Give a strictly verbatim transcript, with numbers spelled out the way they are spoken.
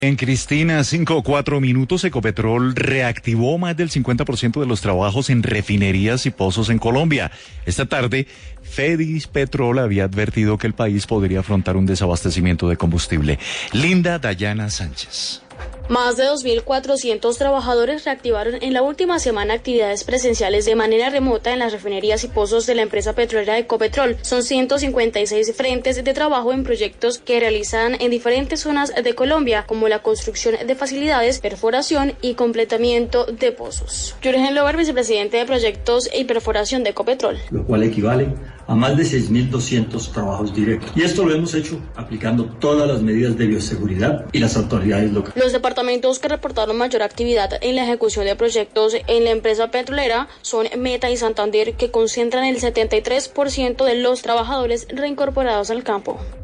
En Cristina, cinco o cuatro minutos, Ecopetrol reactivó más del cincuenta por ciento de los trabajos en refinerías y pozos en Colombia. Esta tarde, Fedispetrol había advertido que el país podría afrontar un desabastecimiento de combustible. Linda Dayana Sánchez. Más de dos mil cuatrocientos trabajadores reactivaron en la última semana actividades presenciales de manera remota en las refinerías y pozos de la empresa petrolera Ecopetrol. Son ciento cincuenta y seis frentes de trabajo en proyectos que realizan en diferentes zonas de Colombia, como la construcción de facilidades, perforación y completamiento de pozos. Jürgen Lober, vicepresidente de Proyectos y Perforación de Ecopetrol. Lo cual equivale a más de seis mil doscientos trabajos directos. Y esto lo hemos hecho aplicando todas las medidas de bioseguridad y las autoridades locales. Los departamentos que reportaron mayor actividad en la ejecución de proyectos en la empresa petrolera son Meta y Santander, que concentran el setenta y tres por ciento de los trabajadores reincorporados al campo.